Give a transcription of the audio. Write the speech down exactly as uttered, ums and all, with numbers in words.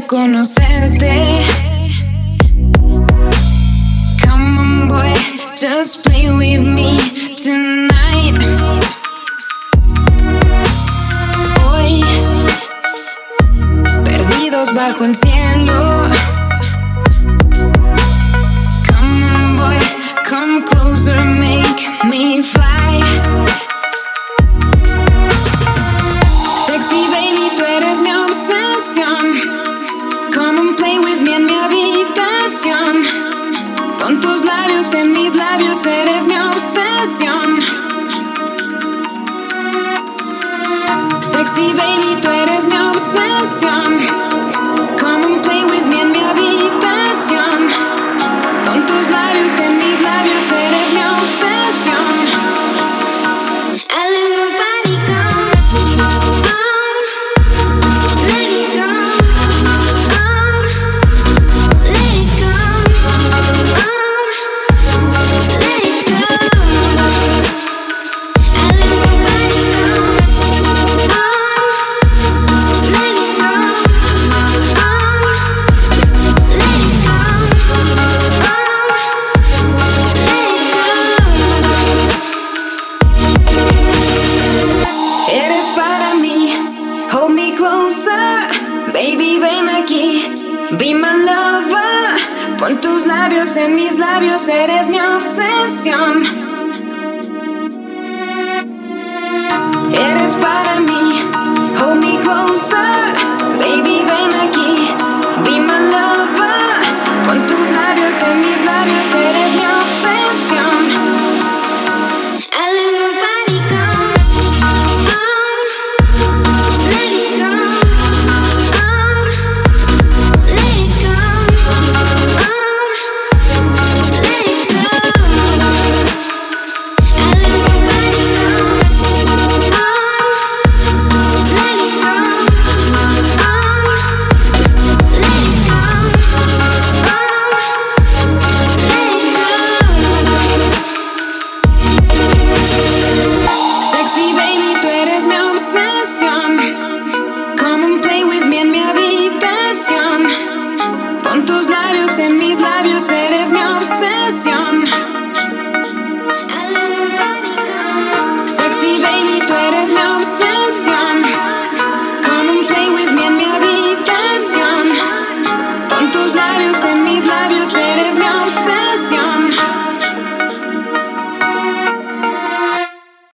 conocerte. Come on boy, just play with me tonight. Hoy, perdidos bajo el cielo. Come on boy, come closer, make me fly. Sexy baby, tú eres mi obsesión. Come and play with me en mi habitación. Con tus labios en mis labios, eres mi obsesión. Sexy baby, tú eres mi obsesión. Come and play with me en mi habitación. Con tus labios en mis labios, eres mi obsesión. I let my body go. Baby, ven aquí, be my lover. Con tus labios en mis labios, eres mi obsesión. Eres para mí, hold me closer. Baby, ven aquí, be my lover. Con tus labios en mis labios, eres mi obsesión. I let my body go. Con tus labios en mis labios, eres mi obsesión. Sexy baby, tú eres mi obsesión. Come and play with me en mi habitación. Con tus labios en mis labios, eres mi obsesión.